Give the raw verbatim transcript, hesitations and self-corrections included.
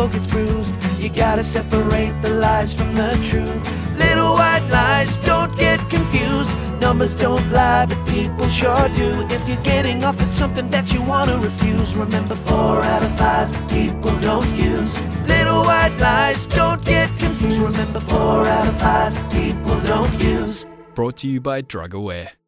ego gets bruised. You gotta separate the lies from the truth. Little white lies, don't get confused. Numbers don't lie, but people sure do. If you're getting offered something that you wanna refuse, remember four out of five people don't use. Little white lies, don't get confused. Remember four out of five people don't use. Brought to you by Drug Aware.